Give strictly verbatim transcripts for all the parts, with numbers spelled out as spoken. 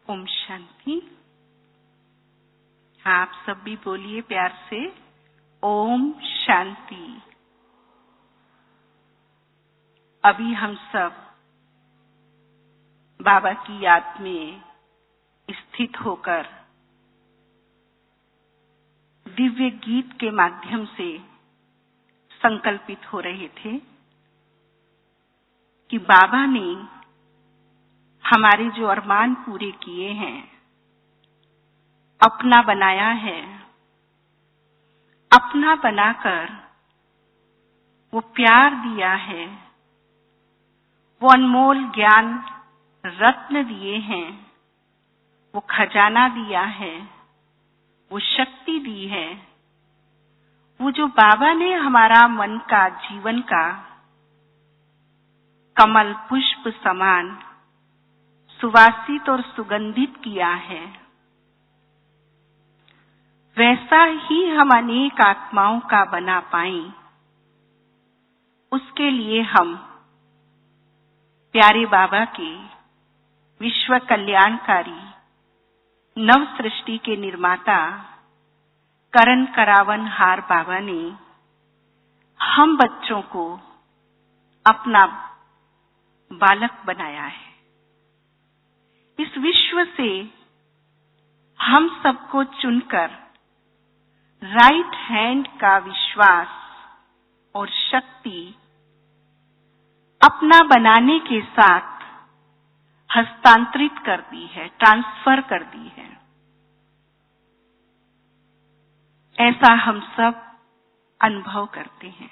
ओम शांति। आप सब भी बोलिए प्यार से, ओम शांति। अभी हम सब बाबा की याद में स्थित होकर दिव्य गीत के माध्यम से संकल्पित हो रहे थे कि बाबा ने हमारे जो अरमान पूरे किए हैं, अपना बनाया है, अपना बनाकर वो प्यार दिया है, वो अनमोल ज्ञान रत्न दिए हैं, वो खजाना दिया है, वो शक्ति दी है, वो जो बाबा ने हमारा मन का, जीवन का कमल पुष्प समान सुवासित और सुगंधित किया है, वैसा ही हम अनेक आत्माओं का बना पाएं, उसके लिए हम प्यारे बाबा के विश्व कल्याणकारी नव सृष्टि के निर्माता करण करावन हार बाबा ने हम बच्चों को अपना बालक बनाया है। इस विश्व से हम सबको चुनकर राइट हैंड का विश्वास और शक्ति अपना बनाने के साथ हस्तांतरित कर दी है, ट्रांसफर कर दी है। ऐसा हम सब अनुभव करते हैं।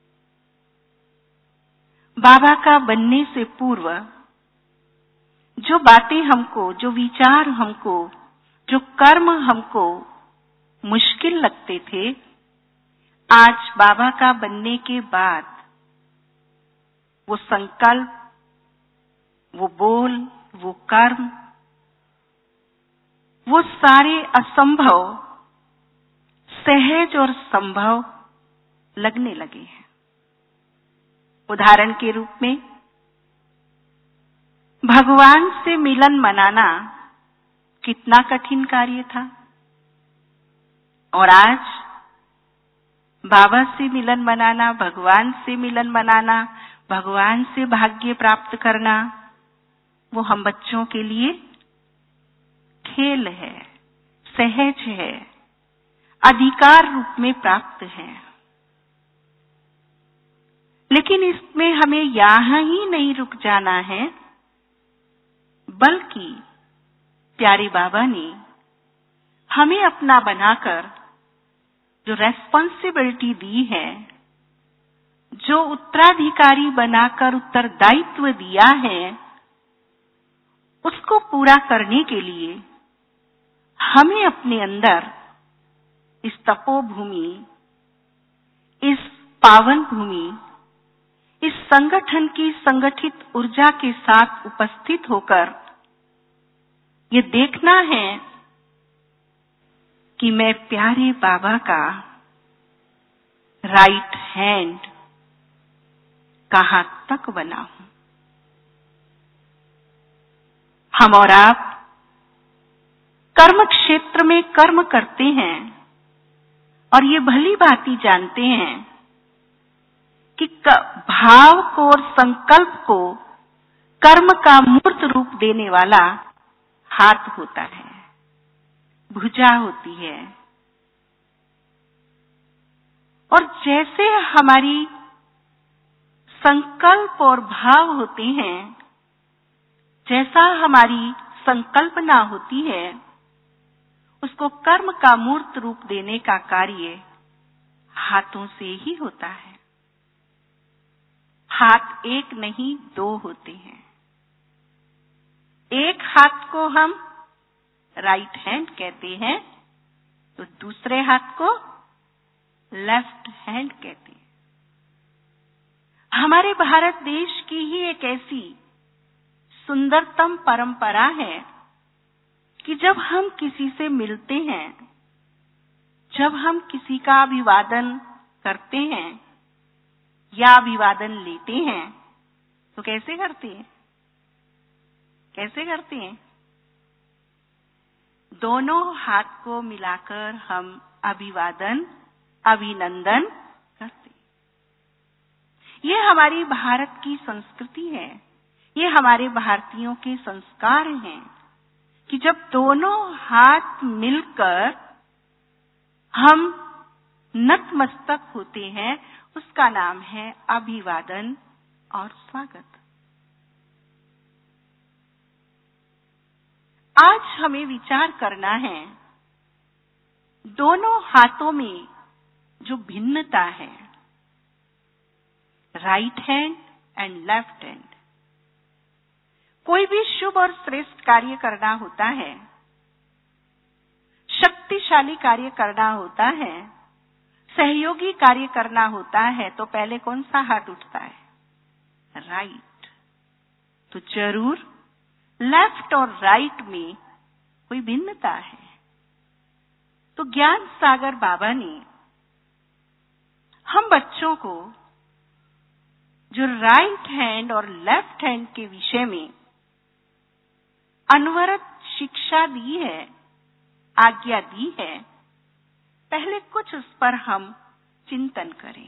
बाबा का बनने से पूर्व जो बातें हमको, जो विचार हमको, जो कर्म हमको मुश्किल लगते थे, आज बाबा का बनने के बाद वो संकल्प, वो बोल, वो कर्म, वो सारे असंभव सहज और संभव लगने लगे हैं। उदाहरण के रूप में भगवान से मिलन मनाना कितना कठिन कार्य था, और आज बाबा से मिलन मनाना, भगवान से मिलन मनाना, भगवान से भाग्य प्राप्त करना, वो हम बच्चों के लिए खेल है, सहज है, अधिकार रूप में प्राप्त है। लेकिन इसमें हमें यहां ही नहीं रुक जाना है, बल्कि प्यारे बाबा ने हमें अपना बनाकर जो रेस्पॉन्सिबिलिटी दी है, जो उत्तराधिकारी बनाकर उत्तरदायित्व दिया है, उसको पूरा करने के लिए हमें अपने अंदर इस तपोभूमि, इस पावन भूमि, इस संगठन की संगठित ऊर्जा के साथ उपस्थित होकर ये देखना है कि मैं प्यारे बाबा का राइट हैंड कहां तक बना हूं। हम और आप कर्म क्षेत्र में कर्म करते हैं और ये भली भांति जानते हैं कि भाव को और संकल्प को कर्म का मूर्त रूप देने वाला हाथ होता है, भुजा होती है। और जैसे हमारी संकल्प और भाव होते हैं, जैसा हमारी संकल्पना होती है, उसको कर्म का मूर्त रूप देने का कार्य हाथों से ही होता है। हाथ एक नहीं, दो होते हैं। एक हाथ को हम राइट हैंड कहते हैं, तो दूसरे हाथ को लेफ्ट हैंड कहते हैं। हमारे भारत देश की ही एक ऐसी सुंदरतम परंपरा है कि जब हम किसी से मिलते हैं, जब हम किसी का अभिवादन करते हैं या अभिवादन लेते हैं, तो कैसे करते हैं? कैसे करते हैं? दोनों हाथ को मिलाकर हम अभिवादन, अभिनंदन करते। ये हमारी भारत की संस्कृति है, ये हमारे भारतीयों के संस्कार हैं कि जब दोनों हाथ मिलकर हम नतमस्तक होते हैं, उसका नाम है अभिवादन और स्वागत। आज हमें विचार करना है, दोनों हाथों में जो भिन्नता है, right hand and left hand. कोई भी शुभ और श्रेष्ठ कार्य करना होता है, शक्तिशाली कार्य करना होता है, सहयोगी कार्य करना होता है, तो पहले कौन सा हाथ उठता है? राइट। तो जरूर लेफ्ट और राइट में कोई भिन्नता है। तो ज्ञान सागर बाबा ने हम बच्चों को जो राइट हैंड और लेफ्ट हैंड के विषय में अनवरत शिक्षा दी है, आज्ञा दी है, पहले कुछ उस पर हम चिंतन करें।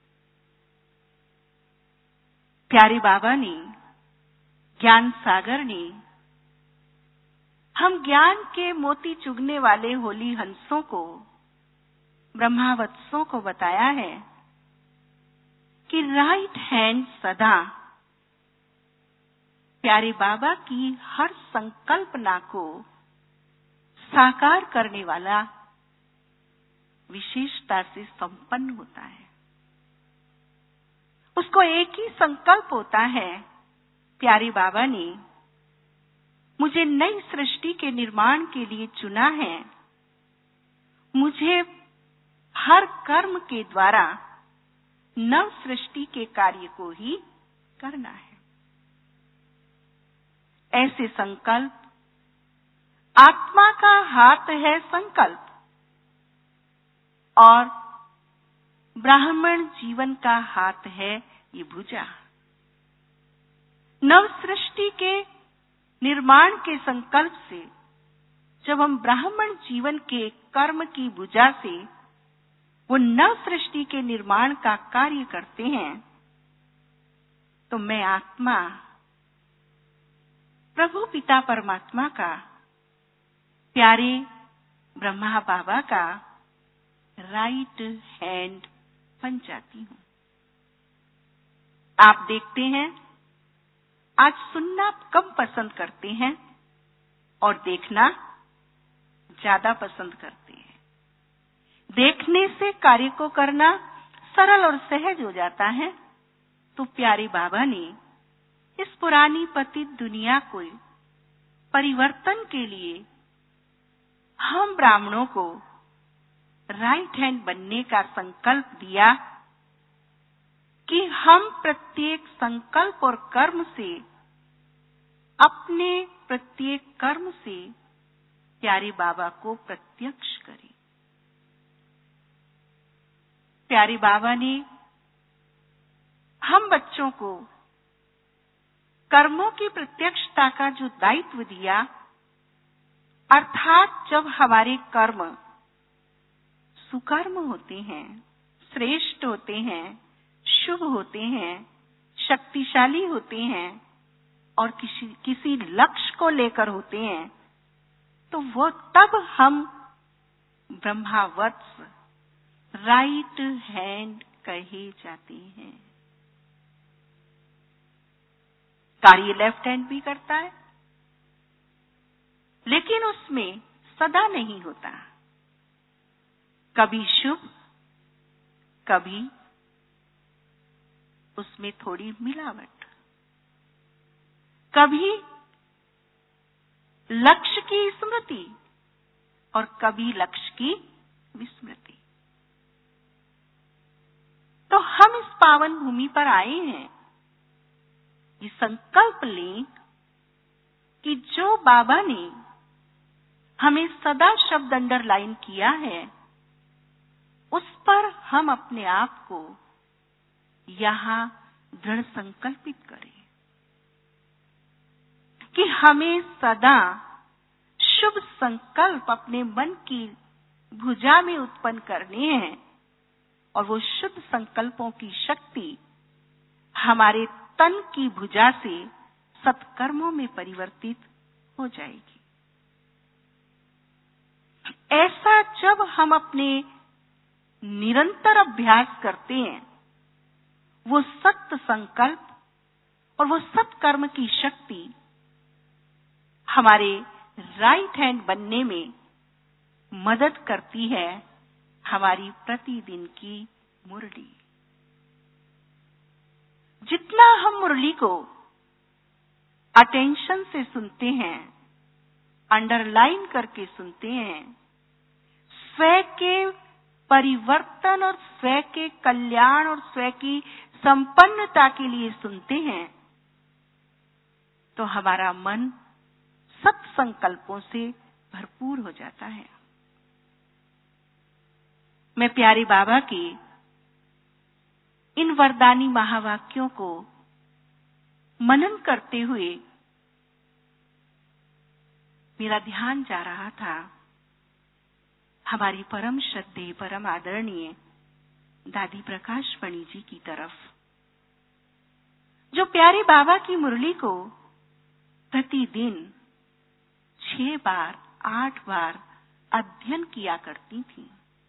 प्यारे बाबा ने, ज्ञान सागर ने हम ज्ञान के मोती चुगने वाले होली हंसों को, ब्रह्मावत्सों को बताया है कि राइट हैंड सदा प्यारे बाबा की हर संकल्पना को साकार करने वाला विशेषता से संपन्न होता है। उसको एक ही संकल्प होता है, प्यारे बाबा ने मुझे नई सृष्टि के निर्माण के लिए चुना है, मुझे हर कर्म के द्वारा नव सृष्टि के कार्य को ही करना है। ऐसे संकल्प, आत्मा का हाथ है संकल्प और ब्राह्मण जीवन का हाथ है ये भुजा। नव सृष्टि के निर्माण के संकल्प से जब हम ब्राह्मण जीवन के कर्म की भुजा से वो नव सृष्टि के निर्माण का कार्य करते हैं, तो मैं आत्मा प्रभु पिता परमात्मा का, प्यारे ब्रह्मा बाबा का राइट हैंड बन जाती हूं। आप देखते हैं, आज सुनना कम पसंद करते हैं और देखना ज्यादा पसंद करते हैं। देखने से कार्य को करना सरल और सहज हो जाता है। तो प्यारे बाबा ने इस पुरानी पतित दुनिया को परिवर्तन के लिए हम ब्राह्मणों को राइट हैंड बनने का संकल्प दिया कि हम प्रत्येक संकल्प और कर्म से, अपने प्रत्येक कर्म से प्यारे बाबा को प्रत्यक्ष करें। प्यारे बाबा ने हम बच्चों को कर्मों की प्रत्यक्षता का जो दायित्व दिया, अर्थात जब हमारे कर्म सुकर्म होते हैं, श्रेष्ठ होते हैं, शुभ होते हैं, शक्तिशाली होते हैं और किसी किसी लक्ष्य को लेकर होते हैं, तो वो तब हम ब्रह्मावत्स राइट हैंड कहे जाते हैं। कार्य लेफ्ट हैंड भी करता है, लेकिन उसमें सदा नहीं होता। कभी शुभ, कभी उसमें थोड़ी मिलावट, कभी लक्ष्य की स्मृति और कभी लक्ष्य की विस्मृति। तो हम इस पावन भूमि पर आए हैं, ये संकल्प लें कि जो बाबा ने हमें सदा शब्द अंडरलाइन किया है, उस पर हम अपने आप को यहां दृढ़ संकल्पित करें कि हमें सदा शुभ संकल्प अपने मन की भुजा में उत्पन्न करने हैं और वो शुभ संकल्पों की शक्ति हमारे तन की भुजा से सत्कर्मों में परिवर्तित हो जाएगी। ऐसा जब हम अपने निरंतर अभ्यास करते हैं, वो सत्य संकल्प और वो सत्कर्म की शक्ति हमारे राइट हैंड बनने में मदद करती है हमारी प्रतिदिन की मुरली। जितना हम मुरली को अटेंशन से सुनते हैं, अंडरलाइन करके सुनते हैं, स्वयं के परिवर्तन और स्वयं के कल्याण और स्वयं की संपन्नता के लिए सुनते हैं, तो हमारा मन सत संकल्पों से भरपूर हो जाता है। मैं प्यारे बाबा के इन वरदानी महावाक्यों को मनन करते हुए मेरा ध्यान जा रहा था हमारी परम श्रद्धेय परम आदरणीय दादी प्रकाशमणि जी की तरफ, जो प्यारे बाबा की मुरली को प्रतिदिन छह बार आठ बार अध्ययन किया करती थी।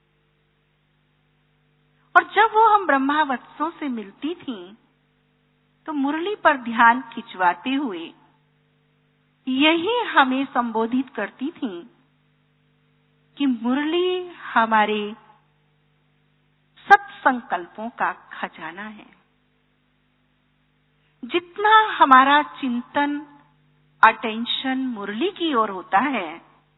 और जब वो हम ब्रह्मावत्सों से मिलती थीं, तो मुरली पर ध्यान खिंचवाते हुए यही हमें संबोधित करती थीं कि मुरली हमारे सत संकल्पों का खजाना है। जितना हमारा चिंतन अटेंशन मुरली की ओर होता है,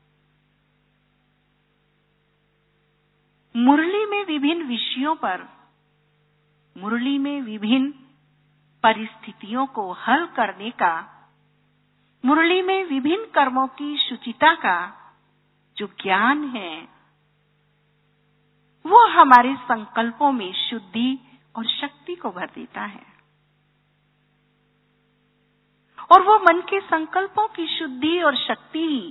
मुरली में विभिन्न विषयों पर, मुरली में विभिन्न परिस्थितियों को हल करने का, मुरली में विभिन्न कर्मों की शुचिता का जो ज्ञान है, वो हमारे संकल्पों में शुद्धि और शक्ति को भर देता है। और वो मन के संकल्पों की शुद्धि और शक्ति ही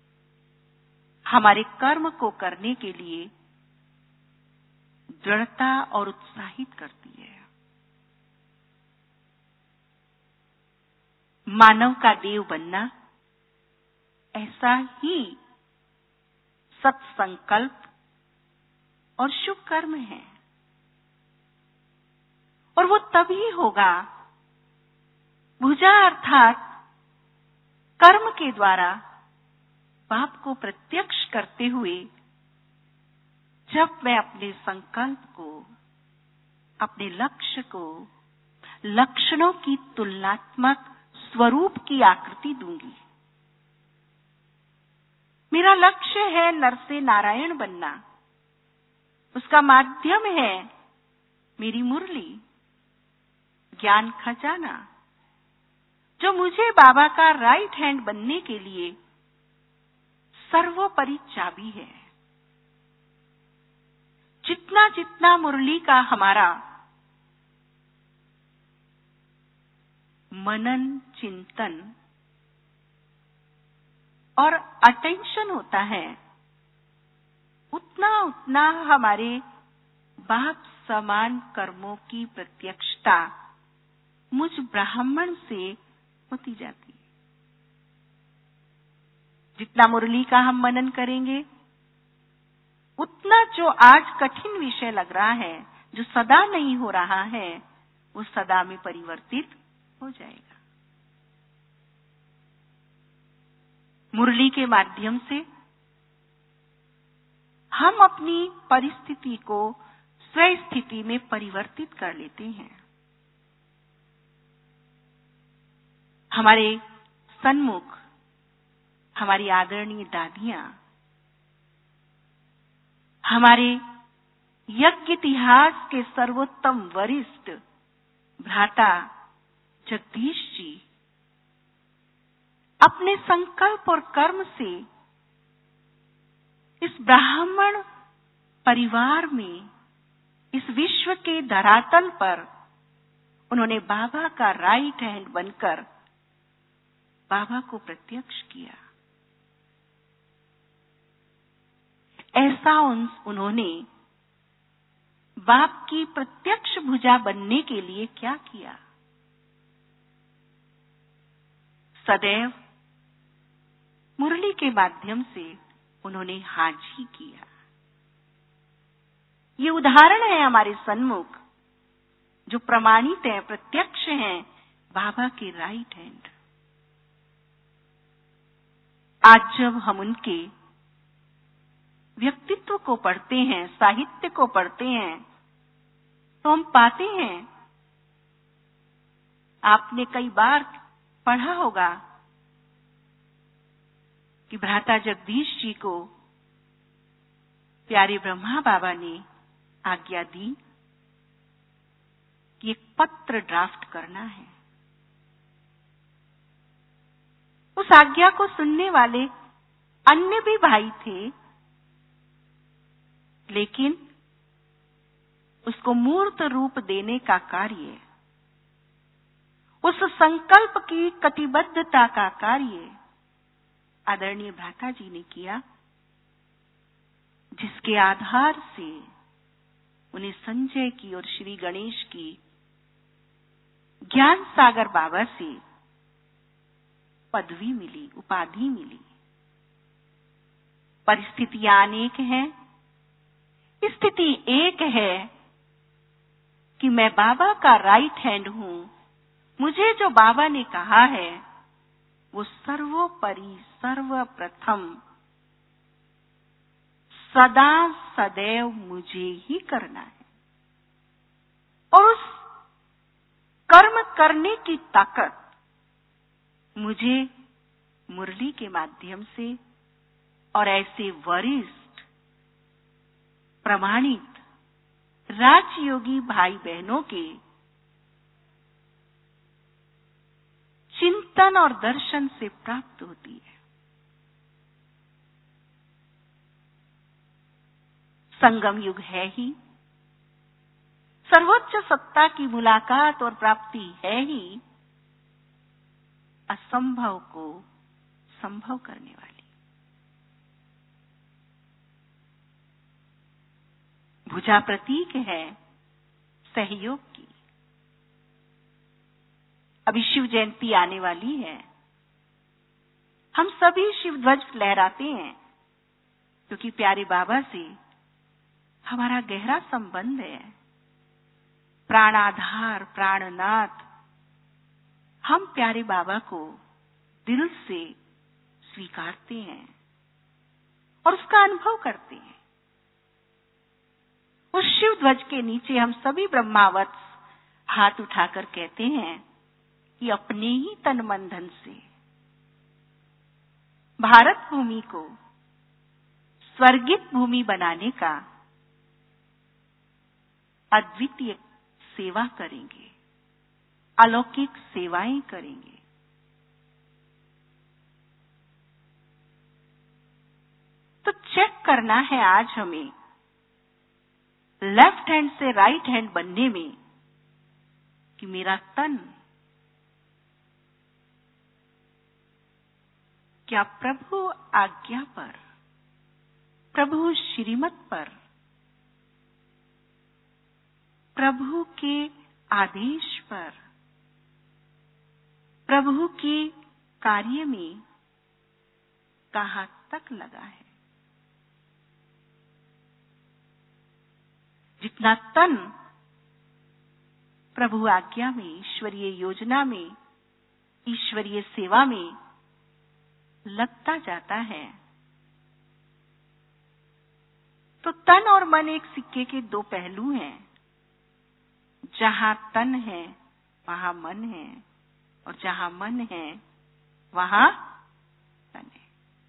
हमारे कर्म को करने के लिए दृढ़ता और उत्साहित करती है। मानव का देव बनना ऐसा ही सत्संकल्प और शुभ कर्म है। और वो तभी होगा भुजा अर्थात कर्म के द्वारा बाप को प्रत्यक्ष करते हुए, जब मैं अपने संकल्प को, अपने लक्ष्य को लक्षणों की तुलनात्मक स्वरूप की आकृति दूंगी। मेरा लक्ष्य है नर से नारायण बनना, उसका माध्यम है मेरी मुरली, ज्ञान खजाना, जो मुझे बाबा का राइट हैंड बनने के लिए सर्वोपरि चाबी है। जितना जितना मुरली का हमारा मनन चिंतन और अटेंशन होता है, उतना उतना हमारे बाप समान कर्मों की प्रत्यक्षता मुझ ब्राह्मण से होती जाती है। जितना मुरली का हम मनन करेंगे, उतना जो आज कठिन विषय लग रहा है, जो सदा नहीं हो रहा है, वो सदा में परिवर्तित हो जाएगा। मुरली के माध्यम से हम अपनी परिस्थिति को स्वयं स्थिति में परिवर्तित कर लेते हैं। हमारे सन्मुख हमारी आदरणीय दादियां, हमारे यज्ञ इतिहास के सर्वोत्तम वरिष्ठ भ्राता जगदीश जी अपने संकल्प और कर्म से इस ब्राह्मण परिवार में, इस विश्व के धरातल पर उन्होंने बाबा का राइट हैंड बनकर बाबा को प्रत्यक्ष किया। ऐसा उन, उन्होंने बाप की प्रत्यक्ष भुजा बनने के लिए क्या किया? सदैव मुरली के माध्यम से उन्होंने हाजी किया। ये उदाहरण है हमारे सन्मुख जो प्रमाणित है, प्रत्यक्ष हैं बाबा के राइट हैंड। आज जब हम उनके व्यक्तित्व को पढ़ते हैं, साहित्य को पढ़ते हैं, तो हम पाते हैं, आपने कई बार पढ़ा होगा कि भ्राता जगदीश जी को प्यारे ब्रह्मा बाबा ने आज्ञा दी कि एक पत्र ड्राफ्ट करना है। उस आज्ञा को सुनने वाले अन्य भी भाई थे, लेकिन उसको मूर्त रूप देने का कार्य, उस संकल्प की कटिबद्धता का कार्य आदरणीय भ्राता जी ने किया, जिसके आधार से उन्हें संजय की और श्री गणेश की ज्ञान सागर बाबा से पदवी मिली, उपाधि मिली। परिस्थितियां अनेक हैं, स्थिति एक है कि मैं बाबा का राइट हैंड हूं। मुझे जो बाबा ने कहा है वो सर्वोपरि, सर्वप्रथम, सदा सदैव मुझे ही करना है। और उस कर्म करने की ताकत मुझे मुरली के माध्यम से और ऐसे वरिष्ठ प्रमाणित राजयोगी भाई बहनों के चिंतन और दर्शन से प्राप्त होती है। संगम युग है ही, सर्वोच्च सत्ता की मुलाकात और प्राप्ति है ही असंभव को संभव करने वाली। भुजा प्रतीक है सहयोग की। अभी शिव जयंती आने वाली है। हम सभी शिव ध्वज लहराते हैं क्योंकि प्यारे बाबा से हमारा गहरा संबंध है। प्राणाधार, प्राणनाथ, हम प्यारे बाबा को दिल से स्वीकारते हैं और उसका अनुभव करते हैं। उस शिव ध्वज के नीचे हम सभी ब्रह्मावत्स हाथ उठाकर कहते हैं कि अपने ही तन मन धन से भारत भूमि को स्वर्गित भूमि बनाने का अद्वितीय सेवा करेंगे, अलौकिक सेवाएं करेंगे। तो चेक करना है आज हमें लेफ्ट हैंड से राइट हैंड बनने में कि मेरा तन क्या प्रभु आज्ञा पर, प्रभु श्रीमत पर, प्रभु के आदेश पर, प्रभु के कार्य में कहां तक लगा है। जितना तन प्रभु आज्ञा में, ईश्वरीय योजना में, ईश्वरीय सेवा में लगता जाता है, तो तन और मन एक सिक्के के दो पहलू हैं। जहां तन है वहां मन है और जहां मन है वहां तन है।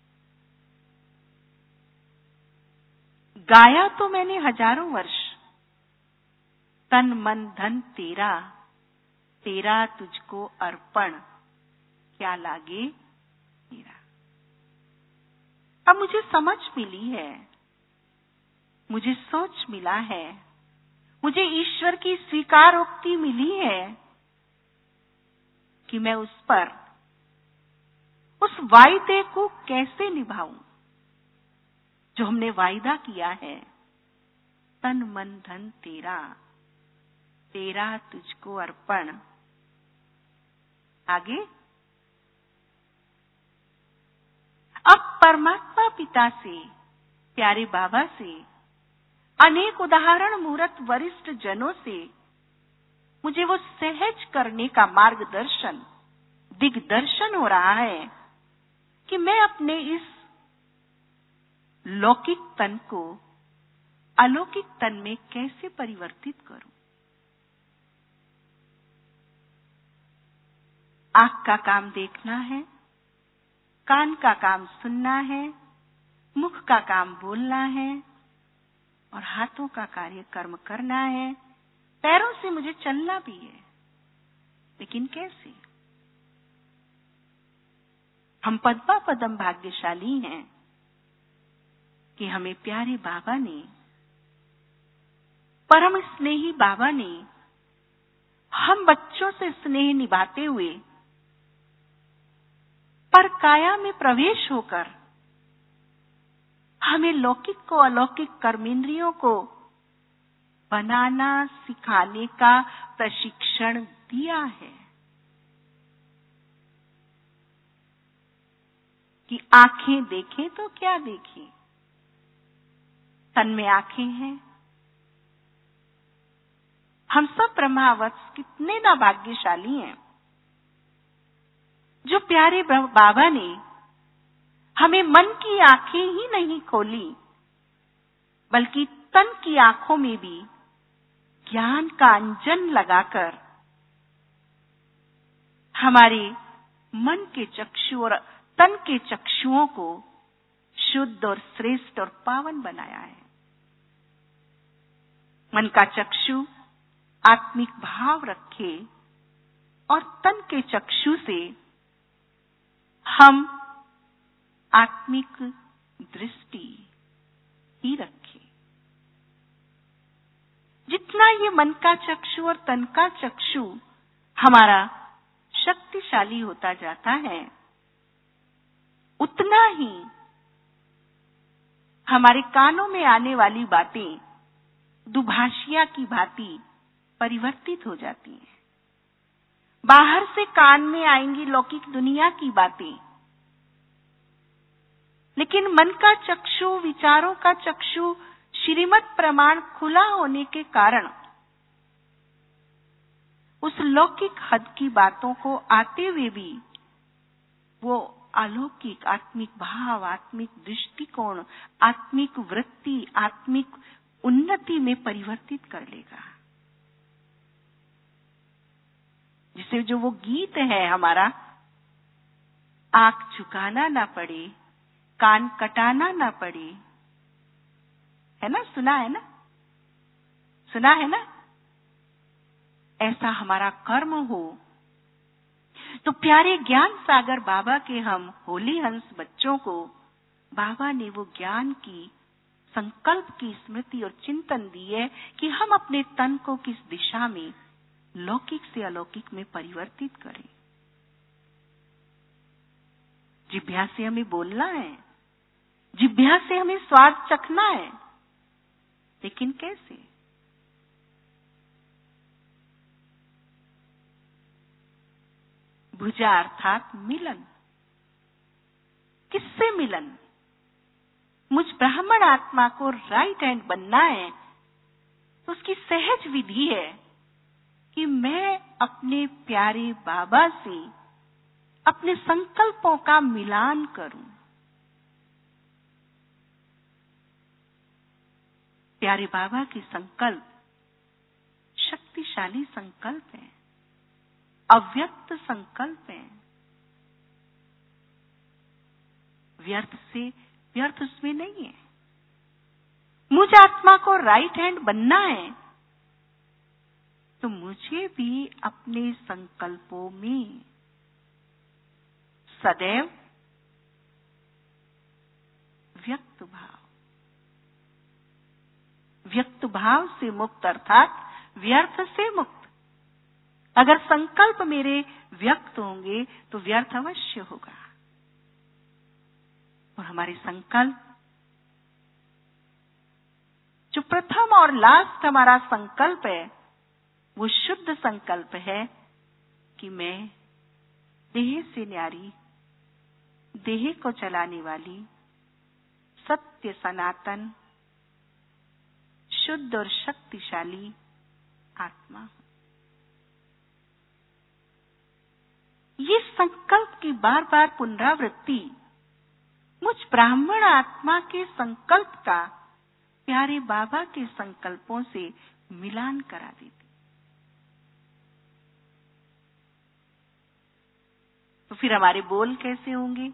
गाया तो मैंने हजारों वर्ष, तन मन धन तेरा, तेरा तुझको अर्पण, क्या लागे तेरा। अब मुझे समझ मिली है, मुझे सोच मिला है, मुझे ईश्वर की स्वीकारोक्ति मिली है कि मैं उस पर, उस वायदे को कैसे निभाऊं। जो हमने वायदा किया है, तन मन धन तेरा, तेरा तुझको अर्पण। आगे, अब परमात्मा पिता से, प्यारे बाबा से, अनेक उदाहरण मूर्त वरिष्ठ जनों से मुझे वो सहज करने का मार्गदर्शन, दिग्दर्शन हो रहा है कि मैं अपने इस लौकिक तन को अलौकिक तन में कैसे परिवर्तित करूं। आंख का काम देखना है, कान का काम सुनना है, मुख का काम बोलना है और हाथों का कार्य कर्म करना है। पैरों से मुझे चलना भी है, लेकिन कैसे? हम पद्मा पदम भाग्यशाली हैं कि हमें प्यारे बाबा ने, परम स्नेही बाबा ने, हम बच्चों से स्नेह निभाते हुए पर काया में प्रवेश होकर हमें लौकिक को अलौकिक कर्मेंद्रियों को बनाना सिखाने का प्रशिक्षण दिया है कि आंखें देखें तो क्या देखें, तन में आंखें हैं। हम सब ब्रह्मावत्स कितने ना भाग्यशाली हैं जो प्यारे बाबा ने हमें मन की आंखें ही नहीं खोली, बल्कि तन की आंखों में भी ज्ञान का अंजन लगाकर हमारे मन के चक्षु और तन के चक्षुओं को शुद्ध और श्रेष्ठ और पावन बनाया है। मन का चक्षु आत्मिक भाव रखे और तन के चक्षु से हम आत्मिक दृष्टि ही रखें। जितना ये मन का चक्षु और तन का चक्षु हमारा शक्तिशाली होता जाता है, उतना ही हमारे कानों में आने वाली बातें दुभाषिया की भांति परिवर्तित हो जाती हैं। बाहर से कान में आएंगी लौकिक दुनिया की बातें, लेकिन मन का चक्षु, विचारों का चक्षु, श्रीमत प्रमाण खुला होने के कारण उस लौकिक हद की बातों को आते हुए भी वो अलौकिक आत्मिक भाव, आत्मिक दृष्टिकोण, आत्मिक वृत्ति, आत्मिक उन्नति में परिवर्तित कर लेगा। जिसे जो वो गीत है हमारा, आंख झुकाना ना पड़े, कान कटाना ना पड़े, है ना? सुना है ना? सुना है ना? ऐसा हमारा कर्म हो तो प्यारे ज्ञान सागर बाबा के हम होली हंस बच्चों को बाबा ने वो ज्ञान की, संकल्प की स्मृति और चिंतन दी है कि हम अपने तन को किस दिशा में लौकिक से अलौकिक में परिवर्तित करें। जिह्वा से हमें बोलना है, जिह्वा से हमें स्वाद चखना है, लेकिन कैसे? भुजा अर्थात मिलन। किससे मिलन? मुझ ब्राह्मण आत्मा को राइट हैंड बनना है तो उसकी सहज विधि है कि मैं अपने प्यारे बाबा से अपने संकल्पों का मिलान करूं। प्यारे बाबा के संकल्प शक्तिशाली संकल्प है, अव्यक्त संकल्प है। व्यर्थ से व्यर्थ उसमें नहीं है। मुझ आत्मा को राइट हैंड बनना है तो मुझे भी अपने संकल्पों में सदैव व्यक्त भाव, व्यक्त भाव से मुक्त अर्थात व्यर्थ से मुक्त। अगर संकल्प मेरे व्यक्त होंगे तो व्यर्थ अवश्य होगा। और हमारे संकल्प प्रथम और लास्ट हमारा संकल्प है वो शुद्ध संकल्प है कि मैं देह से न्यारी, देह को चलाने वाली सत्य सनातन शुद्ध और शक्तिशाली आत्मा हूं। ये संकल्प की बार बार पुनरावृत्ति मुझ ब्राह्मण आत्मा के संकल्प का प्यारे बाबा के संकल्पों से मिलान करा देती। तो फिर हमारे बोल कैसे होंगे?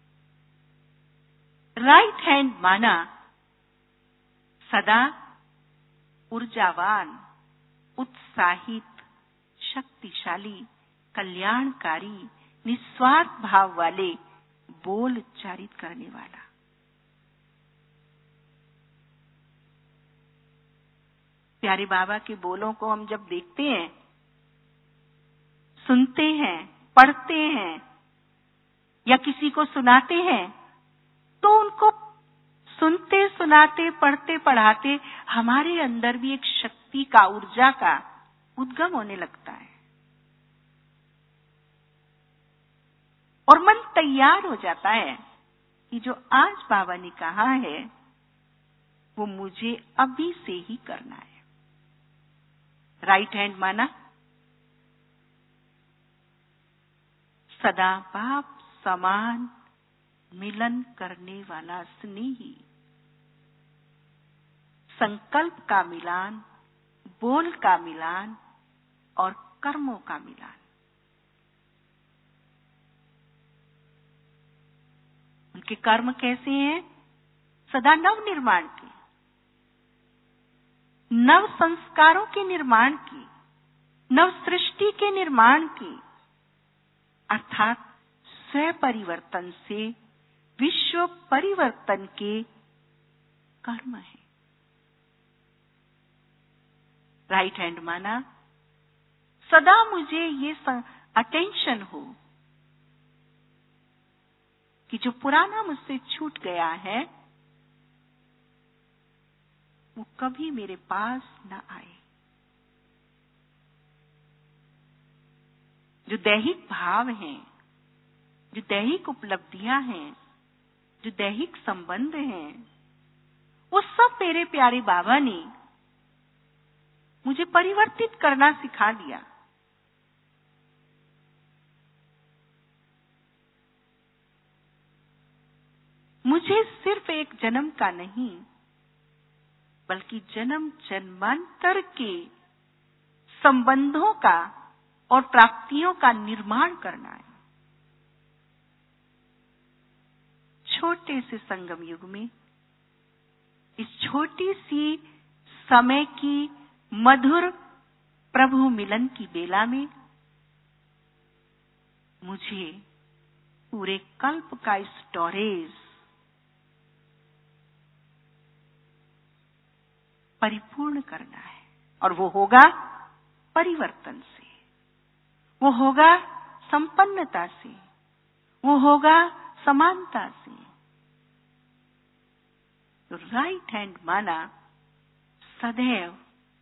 राइट हैंड माना सदा ऊर्जावान, उत्साहित, शक्तिशाली, कल्याणकारी, निस्वार्थ भाव वाले बोल उच्चारित करने वाला। प्यारे बाबा के बोलों को हम जब देखते हैं, सुनते हैं, पढ़ते हैं या किसी को सुनाते हैं, तो उनको सुनते, सुनाते, पढ़ते, पढ़ाते हमारे अंदर भी एक शक्ति का, ऊर्जा का उद्गम होने लगता है और मन तैयार हो जाता है कि जो आज बाबा ने कहा है वो मुझे अभी से ही करना है। राइट हैंड माना सदा बाप समान मिलन करने वाला स्नेही, संकल्प का मिलान, बोल का मिलान और कर्मों का मिलान। उनके कर्म कैसे हैं? सदा नव निर्माण के, नव संस्कारों के निर्माण की, नव सृष्टि के निर्माण की, अर्थात स्व परिवर्तन से विश्व परिवर्तन के कर्म है। राइट हैंड माना सदा मुझे ये अटेंशन हो कि जो पुराना मुझसे छूट गया है वो कभी मेरे पास न आए। जो दैहिक भाव हैं, जो दैहिक उपलब्धियां हैं, जो दैहिक संबंध हैं, वो सब मेरे प्यारे बाबा ने मुझे परिवर्तित करना सिखा दिया। मुझे सिर्फ एक जन्म का नहीं बल्कि जन्म जन्मांतर के संबंधों का और प्राप्तियों का निर्माण करना है। छोटे से संगम युग में, इस छोटी सी समय की मधुर प्रभु मिलन की बेला में मुझे पूरे कल्प का स्टोरेज परिपूर्ण करना है और वो होगा परिवर्तन से, वो होगा संपन्नता से, वो होगा समानता से। तो राइट हैंड माना सदैव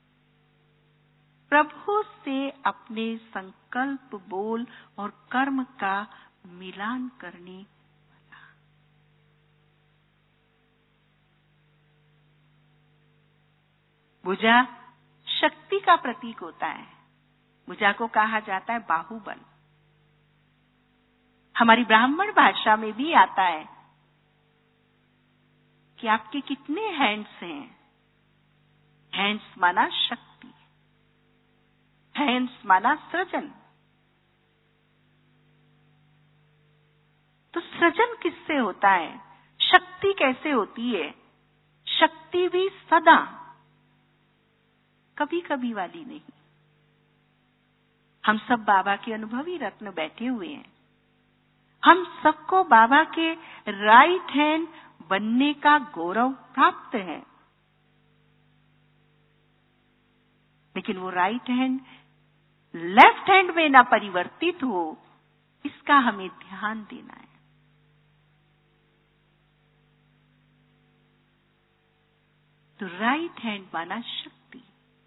प्रभु से अपने संकल्प, बोल और कर्म का मिलान करने वाला। भुजा शक्ति का प्रतीक होता है। भुजा को कहा जाता है बाहुबल। हमारी ब्राह्मण भाषा में भी आता है कि आपके कितने हैंड्स हैं। हैंड्स माना शक्ति, हैंड्स माना सृजन। तो सृजन किससे होता है? शक्ति कैसे होती है? शक्ति भी सदा, कभी कभी वाली नहीं। हम सब बाबा के अनुभवी रत्न बैठे हुए हैं। हम सबको बाबा के राइट हैंड बनने का गौरव प्राप्त है, लेकिन वो राइट हैंड लेफ्ट हैंड में ना परिवर्तित हो, इसका हमें ध्यान देना है। तो राइट हैंड माना शक्ति,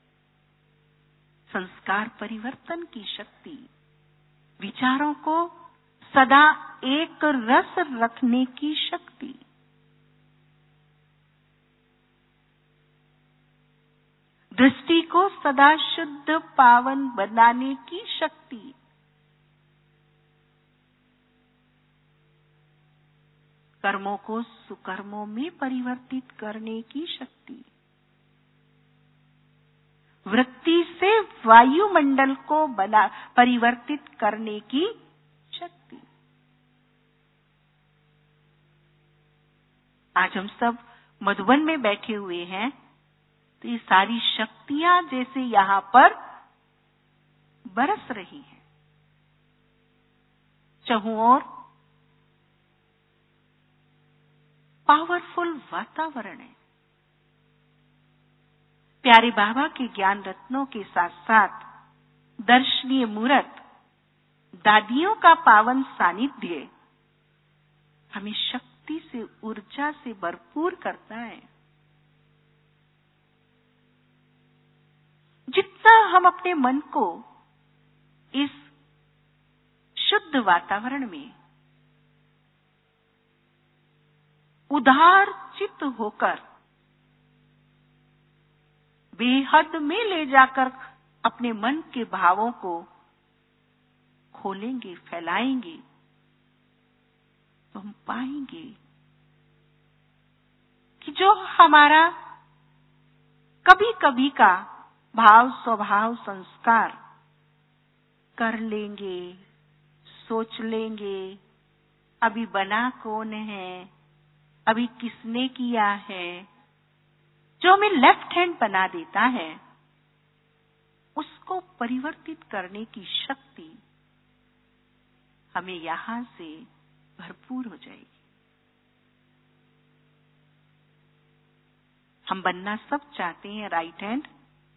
संस्कार परिवर्तन की शक्ति, विचारों को सदा एक रस रखने की शक्ति, दृष्टि को सदा शुद्ध पावन बनाने की शक्ति, कर्मों को सुकर्मों में परिवर्तित करने की शक्ति, वृत्ति से वायुमंडल को बना परिवर्तित करने की शक्ति। आज हम सब मधुबन में बैठे हुए हैं, तो ये सारी शक्तियां जैसे यहां पर बरस रही हैं। चारों ओर पावरफुल वातावरण है। प्यारे बाबा के ज्ञान रत्नों के साथ साथ दर्शनीय मूर्त, दादियों का पावन सानिध्य हमें शक्ति से, ऊर्जा से भरपूर करता है। जितना हम अपने मन को इस शुद्ध वातावरण में उदार चित्त होकर बेहद में ले जाकर अपने मन के भावों को खोलेंगे, फैलाएंगे, तो हम पाएंगे कि जो हमारा कभी कभी का भाव, स्वभाव, संस्कार कर लेंगे, सोच लेंगे, अभी बना कौन है, अभी किसने किया है, जो हमें लेफ्ट हैंड बना देता है, उसको परिवर्तित करने की शक्ति हमें यहां से भरपूर हो जाएगी। हम बनना सब चाहते हैं राइट हैंड,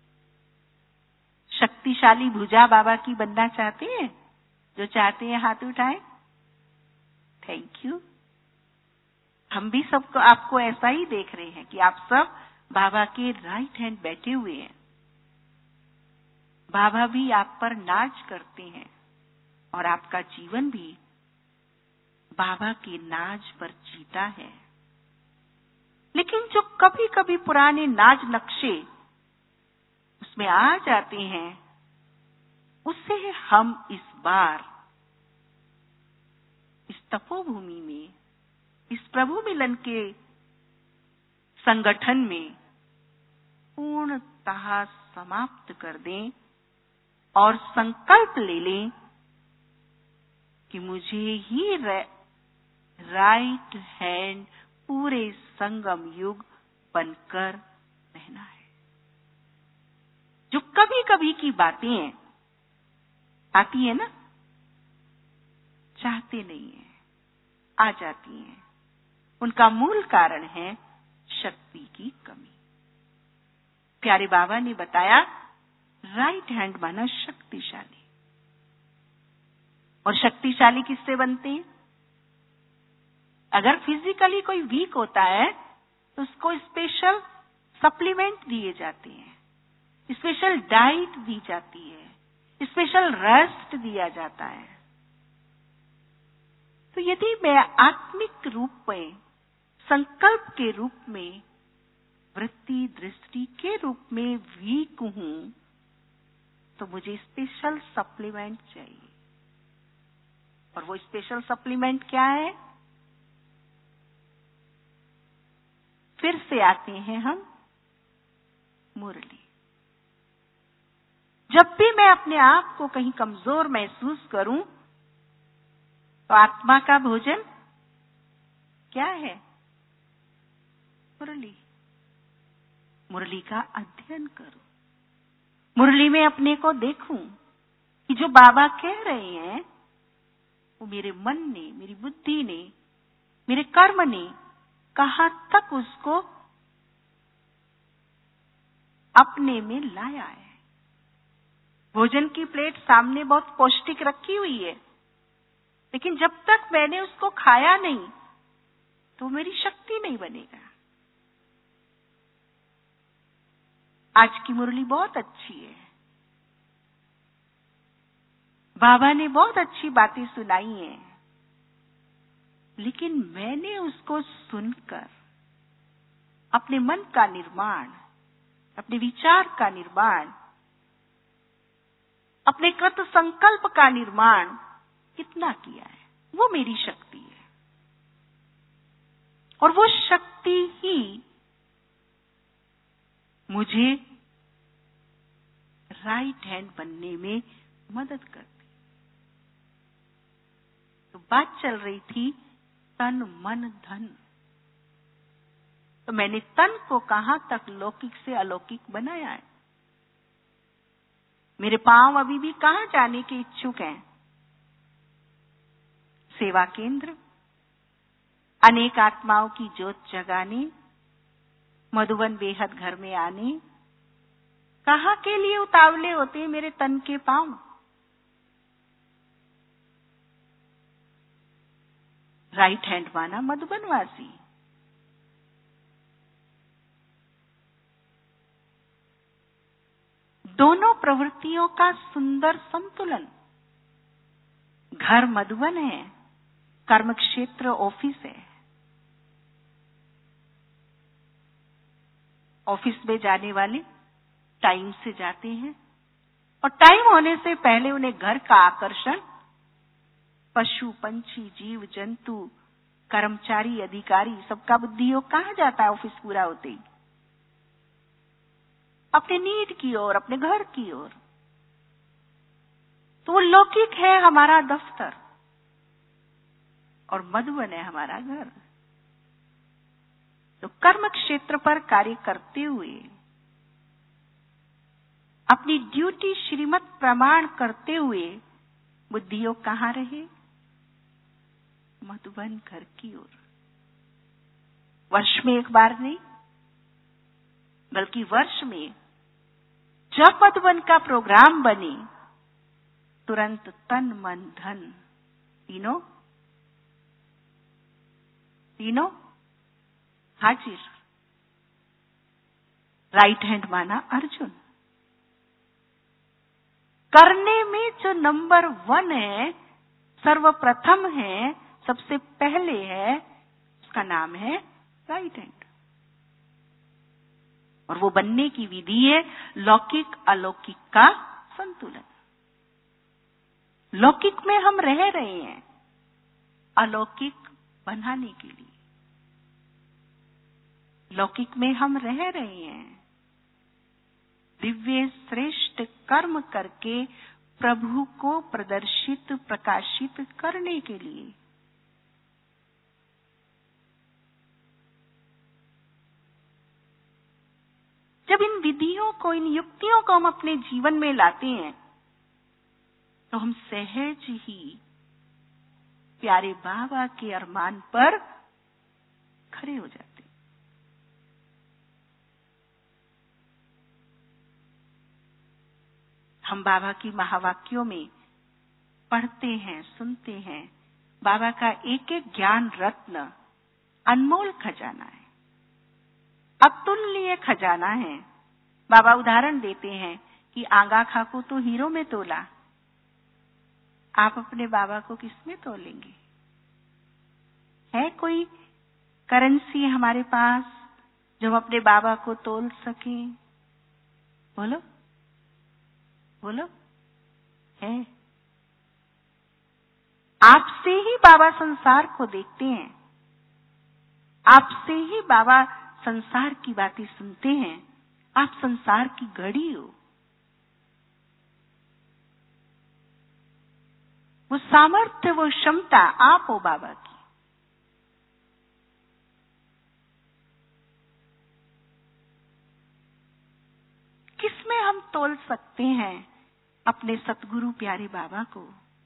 शक्तिशाली भुजा बाबा की बनना चाहते हैं। जो चाहते हैं हाथ उठाएं। Thank you. हम भी सबको आपको ऐसा ही देख रहे हैं कि आप सब बाबा के राइट हैंड बैठे हुए हैं। बाबा भी आप पर नाज करते हैं और आपका जीवन भी बाबा के नाज पर जीता है। लेकिन जो कभी कभी पुराने नाज नक्शे उसमें आ जाते हैं, उससे हम इस बार इस तपोभूमि में, इस प्रभु मिलन के संगठन में पूर्णतः समाप्त कर दें और संकल्प ले लें कि मुझे ही राइट हैंड पूरे संगम युग बनकर रहना है। जो कभी कभी की बातें आती है ना, चाहते नहीं है, आ जाती हैं, उनका मूल कारण है शक्ति की कमी। प्यारे बाबा ने बताया राइट हैंड माना शक्तिशाली। और शक्तिशाली किससे बनते हैं? अगर फिजिकली कोई वीक होता है तो उसको स्पेशल सप्लीमेंट दिए जाते हैं, स्पेशल डाइट दी जाती है, स्पेशल रेस्ट दिया जाता है। तो यदि मैं आत्मिक रूप में, संकल्प के रूप में, वृत्ति दृष्टि के रूप में वीक हूं, तो मुझे स्पेशल सप्लीमेंट चाहिए। और वो स्पेशल सप्लीमेंट क्या है? फिर से आते हैं हम मुरली। जब भी मैं अपने आप को कहीं कमजोर महसूस करूं, तो आत्मा का भोजन क्या है? मुरली। मुरली का अध्ययन करूं, मुरली में अपने को देखूं कि जो बाबा कह रहे हैं वो मेरे मन ने, मेरी बुद्धि ने, मेरे कर्म ने कहां तक उसको अपने में लाया है। भोजन की प्लेट सामने बहुत पौष्टिक रखी हुई है, लेकिन जब तक मैंने उसको खाया नहीं तो मेरी शक्ति नहीं बनेगा। आज की मुरली बहुत अच्छी है, बाबा ने बहुत अच्छी बातें सुनाई हैं, लेकिन मैंने उसको सुनकर अपने मन का निर्माण, अपने विचार का निर्माण, अपने कृत संकल्प का निर्माण कितना किया है, वो मेरी शक्ति है। और वो शक्ति ही मुझे राइट हैंड बनने में मदद करती। तो बात चल रही थी तन मन धन। तो मैंने तन को कहां तक लौकिक से अलौकिक बनाया है। मेरे पांव अभी भी कहां जाने के इच्छुक हैं? सेवा केंद्र, अनेक आत्माओं की ज्योत जगाने, मधुबन बेहद घर में आने। कहां के लिए उतावले होते हैं मेरे तन के पांव? राइट हैंड माना मधुबनवासी। दोनों प्रवृत्तियों का सुंदर संतुलन। घर मधुबन है, कर्म क्षेत्र ऑफिस है। ऑफिस में जाने वाले टाइम से जाते हैं और टाइम होने से पहले उन्हें घर का आकर्षण, पशु पंछी जीव जंतु, कर्मचारी अधिकारी, सबका बुद्धियोग कहां जाता है ऑफिस पूरा होते ही? अपने नीड की ओर, अपने घर की ओर। तो वो लौकिक है हमारा दफ्तर और मधुबन है हमारा घर। तो कर्म क्षेत्र पर कार्य करते हुए, अपनी ड्यूटी श्रीमत प्रमाण करते हुए बुद्धियोग कहां रहे? मधुबन घर की ओर। वर्ष में एक बार नहीं, बल्कि वर्ष में जब मधुबन का प्रोग्राम बने, तुरंत तन मन धन तीनों तीनों हाजिर। राइट हैंड माना अर्जुन। करने में जो नंबर वन है, सर्वप्रथम है, सबसे पहले है, उसका नाम है राइट हैंड। और वो बनने की विधि है लौकिक अलौकिक का संतुलन। लौकिक में हम रह रहे हैं अलौकिक बनाने के लिए। लौकिक में हम रह रहे हैं दिव्य श्रेष्ठ कर्म करके प्रभु को प्रदर्शित प्रकाशित करने के लिए। जब इन विधियों को, इन युक्तियों को हम अपने जीवन में लाते हैं, तो हम सहज ही प्यारे बाबा के अरमान पर खड़े हो जाते हैं। हम बाबा की महावाक्यों में पढ़ते हैं, सुनते हैं, बाबा का एक एक ज्ञान रत्न अनमोल खजाना है, अतुल्य खजाना है। बाबा उदाहरण देते हैं कि आंगा खा को तो हीरो में तोला, आप अपने बाबा को किसमें तोलेंगे? है कोई करेंसी हमारे पास जो हम अपने बाबा को तोल सकें? बोलो बोलो। है। आपसे ही बाबा संसार को देखते हैं, आपसे ही बाबा संसार की बातें सुनते हैं। आप संसार की घड़ी हो। वो सामर्थ्य, वो क्षमता आप हो बाबा की। किसमें हम तोल सकते हैं अपने सतगुरु प्यारे बाबा को?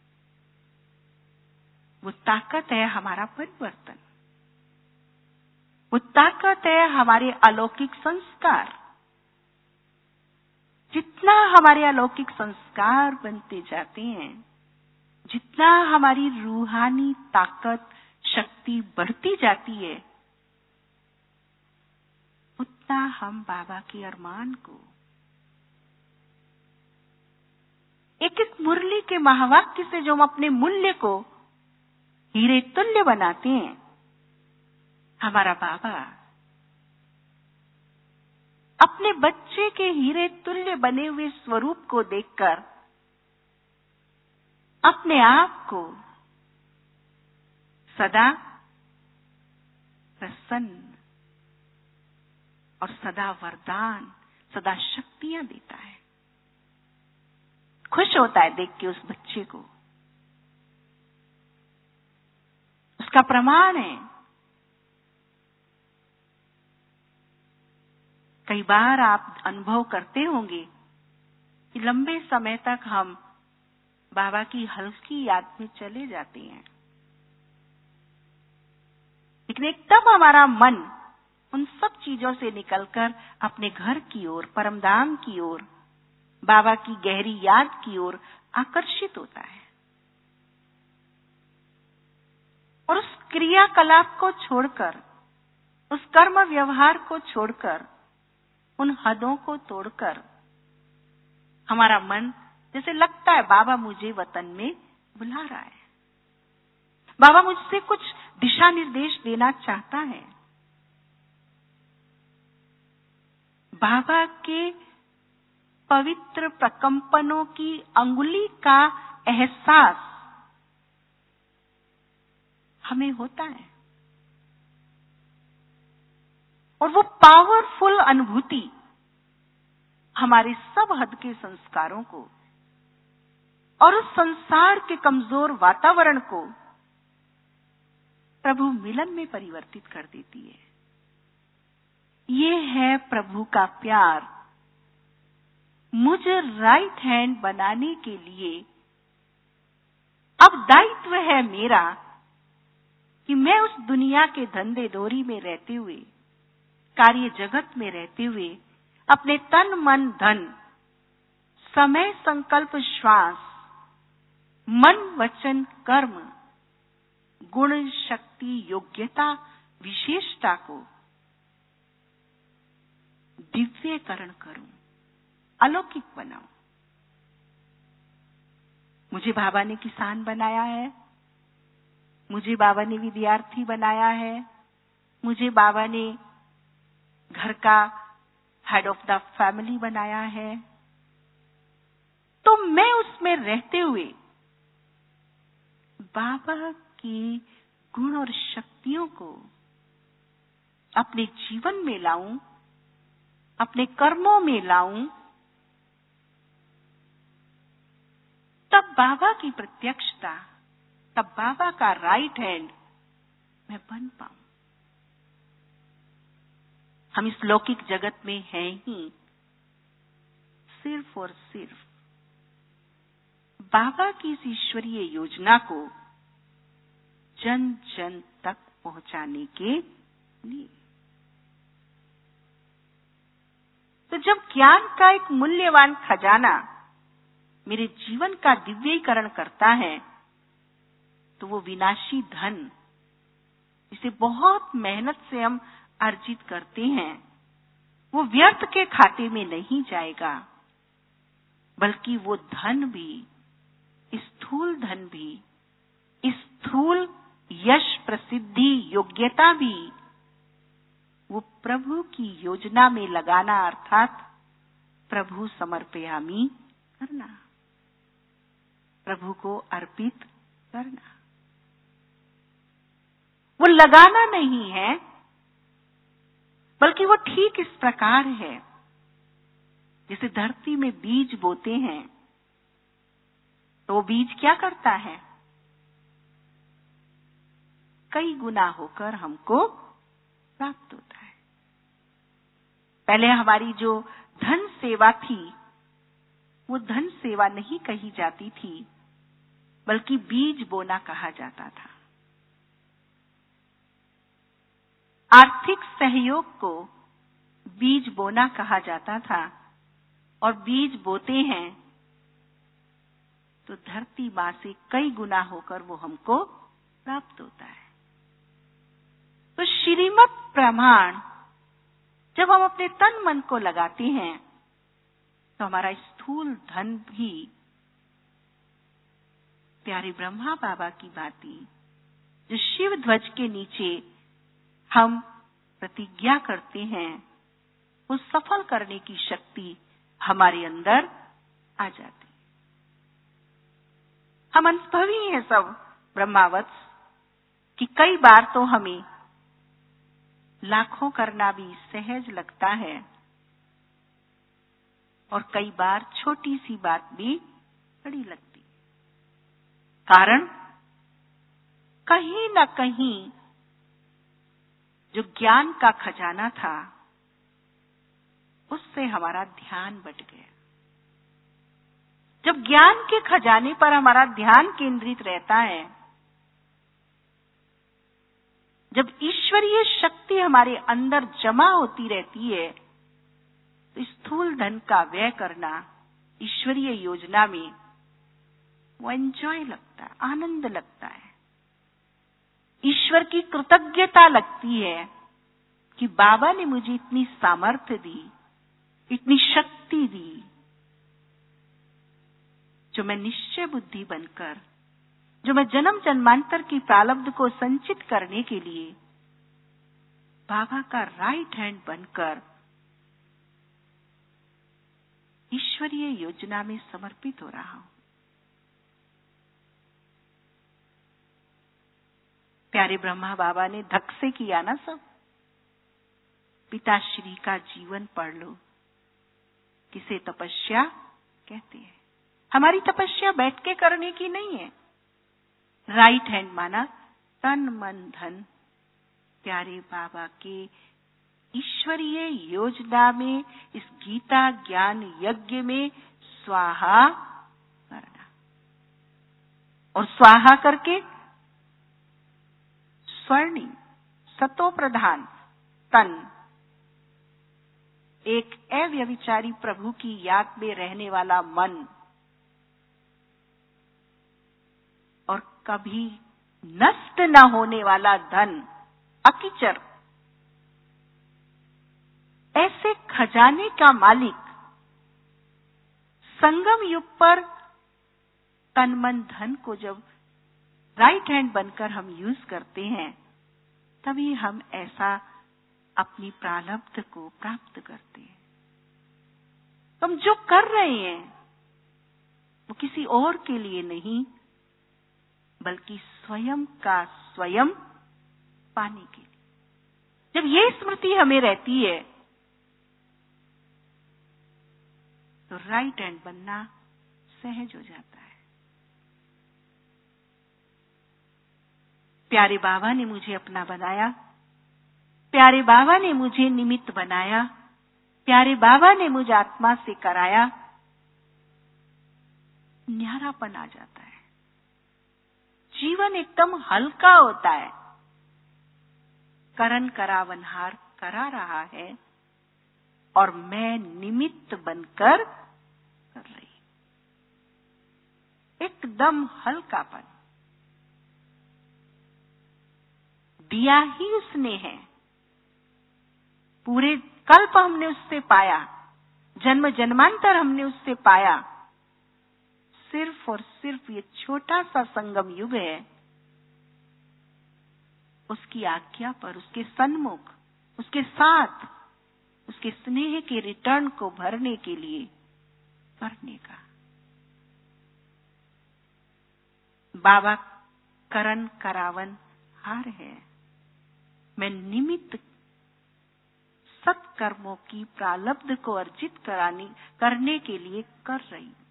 वो ताकत है हमारा परिवर्तन, वो ताकत है हमारे अलौकिक संस्कार। जितना हमारे अलौकिक संस्कार बनते जाते हैं, जितना हमारी रूहानी ताकत शक्ति बढ़ती जाती है, उतना हम बाबा के अरमान को, एक एक मुरली के महावाक्य से जो हम अपने मूल्य को हीरे तुल्य बनाते हैं, हमारा बाबा अपने बच्चे के हीरे तुल्य बने हुए स्वरूप को देखकर अपने आप को सदा प्रसन्न और सदा वरदान, सदा शक्तियां देता है। खुश होता है देख के उस बच्चे को। उसका प्रमाण है, कई बार आप अनुभव करते होंगे कि लंबे समय तक हम बाबा की हल्की याद में चले जाते हैं, लेकिन एकदम हमारा मन उन सब चीजों से निकलकर अपने घर की ओर, परमधाम की ओर, बाबा की गहरी याद की ओर आकर्षित होता है। और उस क्रियाकलाप को छोड़कर, उस कर्म व्यवहार को छोड़कर, उन हदों को तोड़कर हमारा मन जैसे लगता है बाबा मुझे वतन में बुला रहा है, बाबा मुझसे कुछ दिशा निर्देश देना चाहता है। बाबा के पवित्र प्रकंपनों की अंगुली का एहसास हमें होता है, और वो पावरफुल अनुभूति हमारे सब हद के संस्कारों को और उस संसार के कमजोर वातावरण को प्रभु मिलन में परिवर्तित कर देती है। ये है प्रभु का प्यार। मुझे राइट हैंड बनाने के लिए अब दायित्व है मेरा कि मैं उस दुनिया के धंधे दौरी में रहते हुए, कार्य जगत में रहते हुए, अपने तन मन धन, समय संकल्प श्वास, मन वचन कर्म, गुण शक्ति योग्यता विशेषता को दिव्यकरण करूं, अलौकिक बनाऊं। मुझे बाबा ने किसान बनाया है, मुझे बाबा ने विद्यार्थी बनाया है, मुझे बाबा ने घर का हेड ऑफ द फैमिली बनाया है, तो मैं उसमें रहते हुए बाबा की गुण और शक्तियों को अपने जीवन में लाऊं, अपने कर्मों में लाऊं, तब बाबा की प्रत्यक्षता, तब बाबा का राइट हैंड मैं बन पाऊं। हम इस लौकिक जगत में हैं ही सिर्फ और सिर्फ बाबा की इस ईश्वरीय योजना को जन जन तक पहुंचाने के लिए। तो जब ज्ञान का एक मूल्यवान खजाना मेरे जीवन का दिव्यीकरण करता है, तो वो विनाशी धन, जिसे बहुत मेहनत से हम अर्जित करते हैं, वो व्यर्थ के खाते में नहीं जाएगा, बल्कि वो धन भी, स्थूल धन भी, स्थूल यश प्रसिद्धि योग्यता भी, वो प्रभु की योजना में लगाना, अर्थात प्रभु समर्पयामि करना, प्रभु को अर्पित करना। वो लगाना नहीं है, बल्कि वो ठीक इस प्रकार है जैसे धरती में बीज बोते हैं, तो वो बीज क्या करता है? कई गुना होकर हमको प्राप्त होता है। पहले हमारी जो धन सेवा थी, वो धन सेवा नहीं कही जाती थी, बल्कि बीज बोना कहा जाता था। आर्थिक सहयोग को बीज बोना कहा जाता था, और बीज बोते हैं तो धरती मां से कई गुना होकर वो हमको प्राप्त होता है। तो श्रीमत प्रमाण जब हम अपने तन मन को लगाते हैं, तो हमारा स्थूल धन भी प्यारे ब्रह्मा बाबा की बातें, जो शिव ध्वज के नीचे हम प्रतिज्ञा करते हैं, वो सफल करने की शक्ति हमारे अंदर आ जाती है। हम अनुभवी हैं सब ब्रह्मावत्स कि कई बार तो हमें लाखों करना भी सहज लगता है और कई बार छोटी सी बात भी बड़ी लगती है। कारण कहीं न कहीं जो ज्ञान का खजाना था, उससे हमारा ध्यान बट गया। जब ज्ञान के खजाने पर हमारा ध्यान केंद्रित रहता है, जब ईश्वरीय शक्ति हमारे अंदर जमा होती रहती है, तो स्थूल धन का व्यय करना ईश्वरीय योजना में वो एंजॉय लगता है, आनंद लगता है। ईश्वर की कृतज्ञता लगती है कि बाबा ने मुझे इतनी सामर्थ्य दी, इतनी शक्ति दी, जो मैं निश्चय बुद्धि बनकर, जो मैं जन्म जन्मांतर की प्रारब्ध को संचित करने के लिए बाबा का राइट हैंड बनकर ईश्वरीय योजना में समर्पित हो रहा हूं। प्यारे ब्रह्मा बाबा ने धक से किया ना सब। पिताश्री का जीवन पढ़ लो, किसे तपस्या कहते हैं। हमारी तपस्या बैठ के करने की नहीं है। राइट हैंड माना तन मन धन प्यारे बाबा के ईश्वरीय योजना में, इस गीता ज्ञान यज्ञ में स्वाहा करना, और स्वाहा करके स्वर्णिम सतो प्रधान तन, एक अव्यभिचारी प्रभु की याद में रहने वाला मन, और कभी नष्ट न होने वाला धन अकिचर, ऐसे खजाने का मालिक संगम युग पर तन मन धन को जब राइट हैंड बनकर हम यूज करते हैं, तभी हम ऐसा अपनी प्रारब्ध को प्राप्त करते हैं। हम जो कर रहे हैं वो किसी और के लिए नहीं, बल्कि स्वयं का स्वयं पाने के लिए। जब ये स्मृति हमें रहती है, तो राइट हैंड बनना सहज हो जाता है। प्यारे बाबा ने मुझे अपना बनाया, प्यारे बाबा ने मुझे निमित्त बनाया, प्यारे बाबा ने मुझे आत्मा से कराया, न्यारापन आ जाता है। जीवन एकदम हल्का होता है। करन करावनहार करा रहा है और मैं निमित्त बनकर कर रही, एकदम हल्कापन। दिया ही उसने है, पूरे कल्प हमने उससे पाया, जन्म जन्मांतर हमने उससे पाया। सिर्फ और सिर्फ ये छोटा सा संगम युग है, उसकी आज्ञा पर, उसके सन्मुख, उसके साथ, उसके स्नेह के रिटर्न को भरने के लिए करने का। बाबा करन करावन हार है, मैं निमित्त सत्कर्मों की प्रारब्ध को अर्जित कराने करने के लिए कर रही हूं।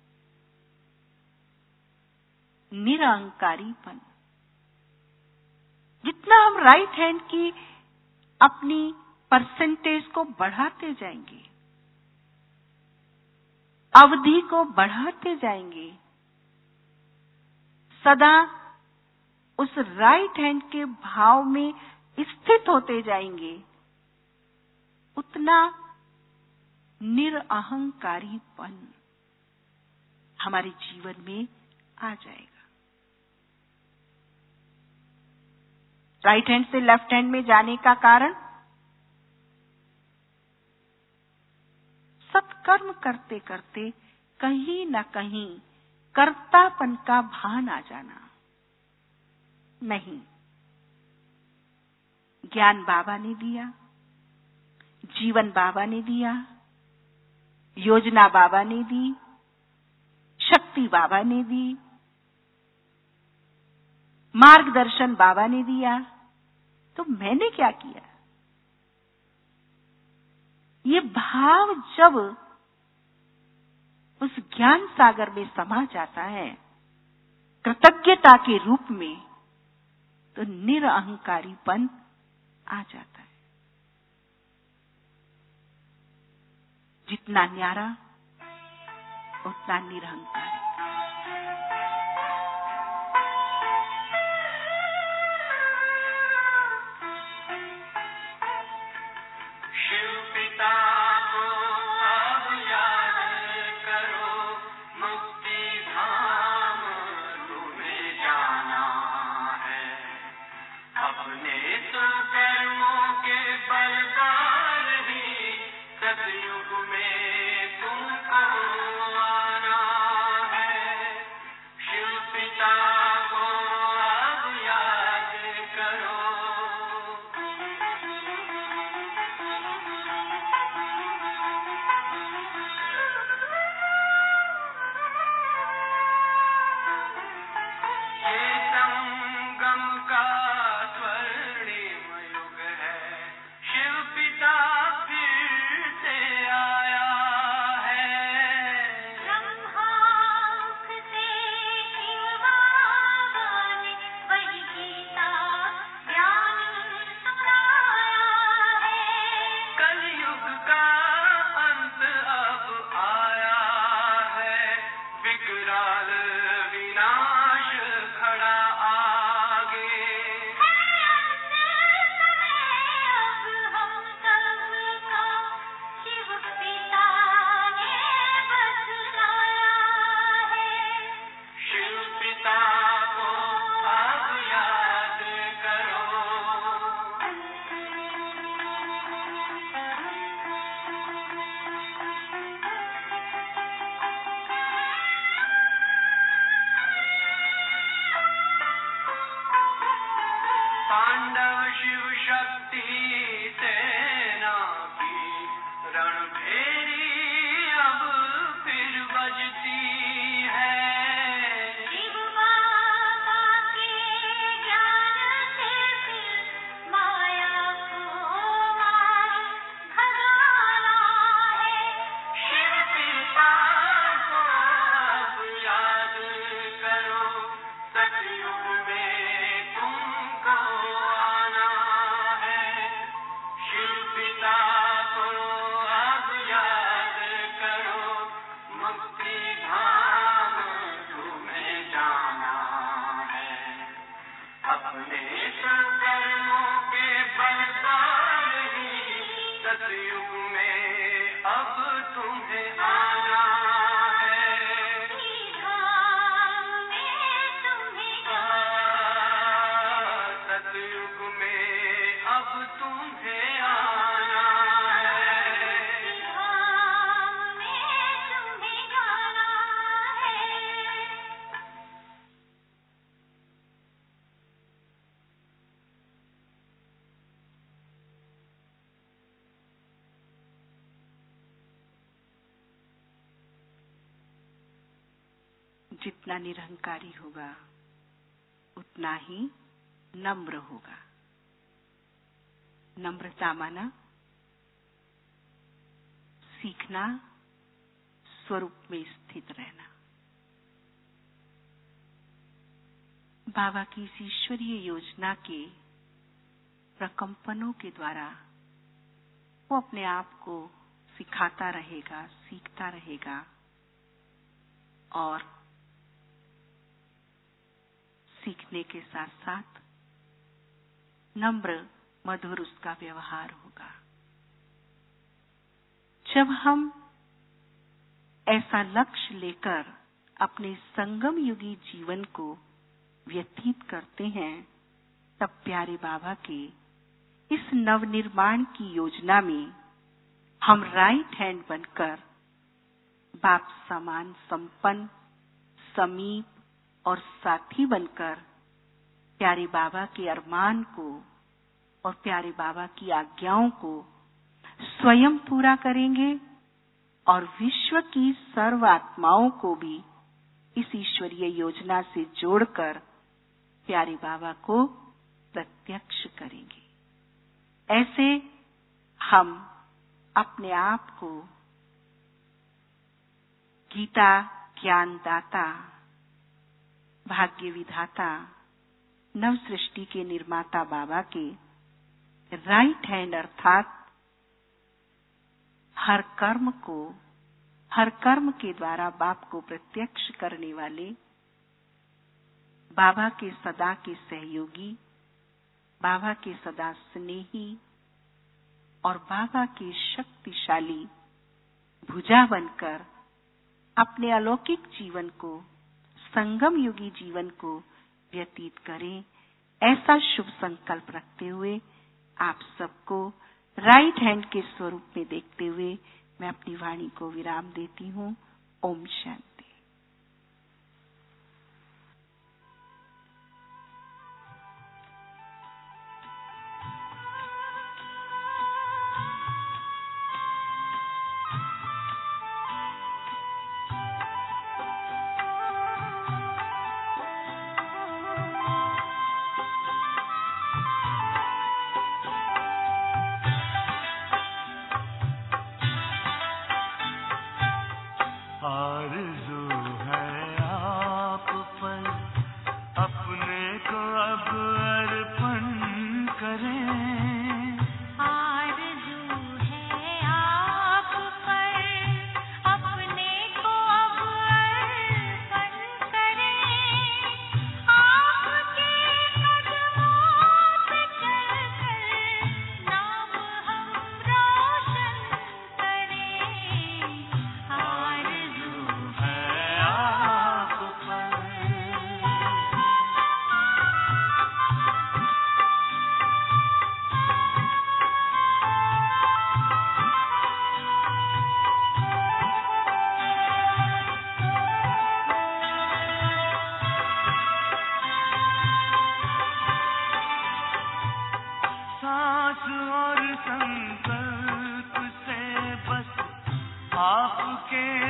निरअहंकारीपन। जितना हम राइट हैंड की अपनी परसेंटेज को बढ़ाते जाएंगे, अवधि को बढ़ाते जाएंगे, सदा उस राइट हैंड के भाव में स्थित होते जाएंगे, उतना निरअहंकारीपन हमारे जीवन में आ जाएगा। राइट हैंड से लेफ्ट हैंड में जाने का कारण, सत्कर्म करते करते कहीं न कहीं कर्तापन का भान आ जाना। नहीं, ज्ञान बाबा ने दिया, जीवन बाबा ने दिया, योजना बाबा ने दी, शक्ति बाबा ने दी, मार्गदर्शन बाबा ने दिया, तो मैंने क्या किया? ये भाव जब उस ज्ञान सागर में समा जाता है कृतज्ञता के रूप में, तो निरअहंकारीपन आ जाता है। जितना न्यारा उतना निरहंकारी। जितना निरहंकारी होगा उतना ही नम्र होगा। नम्रता माना सीखना, स्वरूप में स्थित रहना। बाबा की इस ईश्वरीय योजना के प्रकंपनों के द्वारा वो अपने आप को सिखाता रहेगा, सीखता रहेगा और सीखने के साथ साथ नम्र मधुर उसका व्यवहार होगा। जब हम ऐसा लक्ष्य लेकर अपने संगम युगी जीवन को व्यतीत करते हैं, तब प्यारे बाबा के इस नवनिर्माण की योजना में हम राइट हैंड बनकर बाप समान संपन्न, समीप और साथी बनकर प्यारे बाबा के अरमान को और प्यारे बाबा की आज्ञाओं को स्वयं पूरा करेंगे और विश्व की सर्व आत्माओं को भी इस ईश्वरीय योजना से जोड़कर प्यारे बाबा को प्रत्यक्ष करेंगे। ऐसे हम अपने आप को गीता ज्ञानदाता, भाग्य विधाता, नव सृष्टि के निर्माता बाबा के राइट हैंड अर्थात हर कर्म को हर कर्म के द्वारा बाप को प्रत्यक्ष करने वाले बाबा के सदा के सहयोगी, बाबा के सदा स्नेही और बाबा के शक्तिशाली भुजा बनकर अपने अलौकिक जीवन को, संगम युगी जीवन को व्यतीत करें। ऐसा शुभ संकल्प रखते हुए आप सबको राइट हैंड के स्वरूप में देखते हुए मैं अपनी वाणी को विराम देती हूँ। ओम शांति। और संकल्प से बस आपके